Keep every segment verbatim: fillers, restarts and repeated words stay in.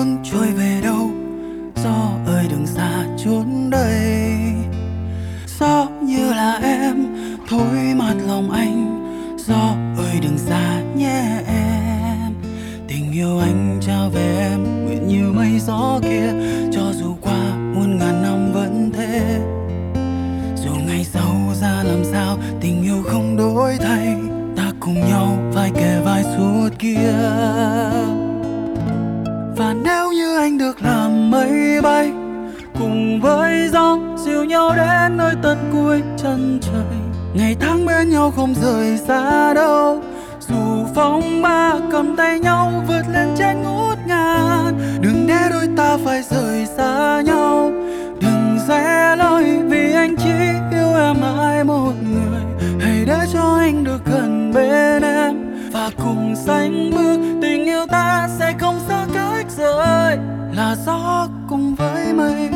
cuốn trôi về đâu? Gió ơi đừng xa chốn đây. Gió như là em thổi mát lòng anh. Gió ơi đừng xa nhé em. Tình yêu anh trao về em nguyện như mây gió kia. Cho dù qua muôn ngàn năm vẫn thế. Dù ngày sau ra làm sao tình yêu không đổi thay. Ta cùng nhau vai kề vai suốt kia. Và nếu như anh được làm mây bay cùng với gió dìu nhau đến nơi tận cuối chân trời. Ngày tháng bên nhau không rời xa đâu. Dù phong ba cầm tay nhau vượt lên trên ngút ngàn. Đừng để đôi ta phải rời xa nhau. Đừng rẽ lối vì anh chỉ yêu em mãi một người. Hãy để cho anh được gần bên em và cùng sánh bước. Tình yêu ta sẽ không xa cách rời. Là gió cùng với mây.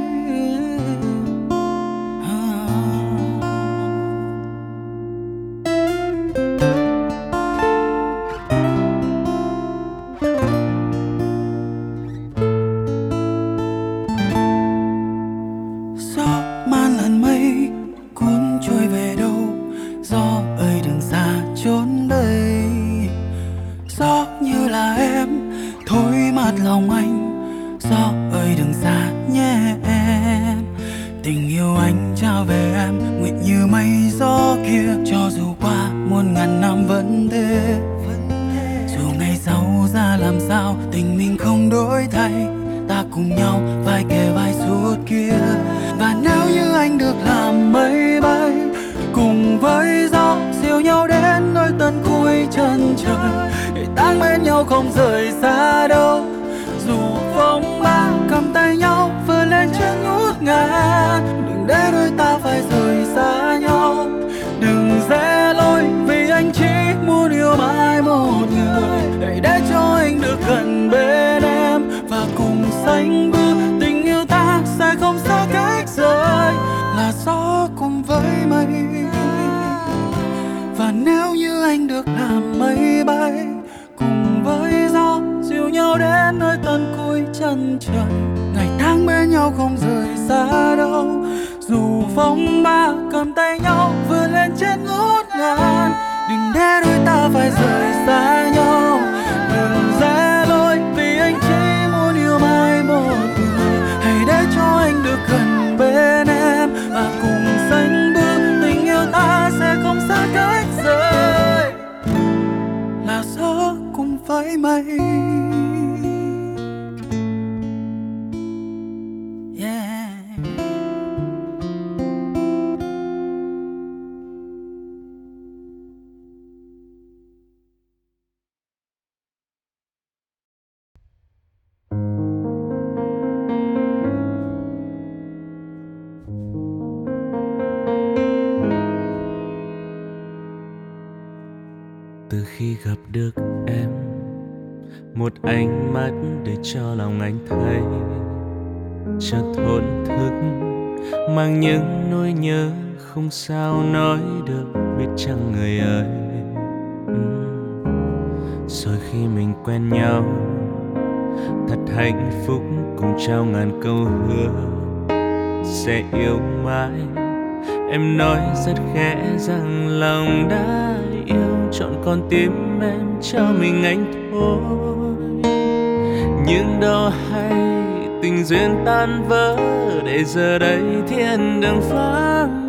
Gió như là em thổi mát lòng anh. Gió ơi đừng xa nhé em. Tình yêu anh trao về em nguyện như mây gió kia. Cho dù qua muôn ngàn năm vẫn thế. Dù ngày sau ra làm sao tình mình không đổi thay. Ta cùng nhau vai kề vai suốt kia. Và nếu như anh được làm mây bay cùng với gió dìu nhau đến nơi tận cuối chân trời. Để ta bên nhau không rời xa đâu. Dù phong ba cầm tay nhau vươn lên trên ngút ngàn. Đừng để đôi ta phải rời xa nhau. Đừng rẽ lối vì anh chỉ muốn yêu mãi một người. Hãy để cho anh được gần bên em và cùng sánh bước. Tình yêu ta sẽ không xa cách rời. Là gió cùng với mây. Và nếu như anh được làm mây bay cùng với gió dìu nhau đến nơi tận cuối chân trời. Ngày tháng bên nhau không rời xa đâu. Dù phong ba cầm tay nhau vươn lên trên ngút ngàn. Đừng để đôi ta phải rời xa nhau. Đừng rẽ lối vì anh chỉ muốn yêu mãi một người. Hãy để cho anh được gần bên em và cùng sánh bước. Tình yêu ta sẽ không xa cách rời. Là gió cùng với mây. Yeah. Từ khi gặp được em, một ánh mắt để cho lòng anh thấy chợt thổn thức, mang những nỗi nhớ không sao nói được, biết chăng người ơi. uhm. Rồi khi mình quen nhau, thật hạnh phúc cùng trao ngàn câu hứa sẽ yêu mãi. Em nói rất khẽ rằng lòng đã yêu, chọn con tim em cho mình anh thôi. Nhưng đâu hay tình duyên tan vỡ, để giờ đây thiên đường vắng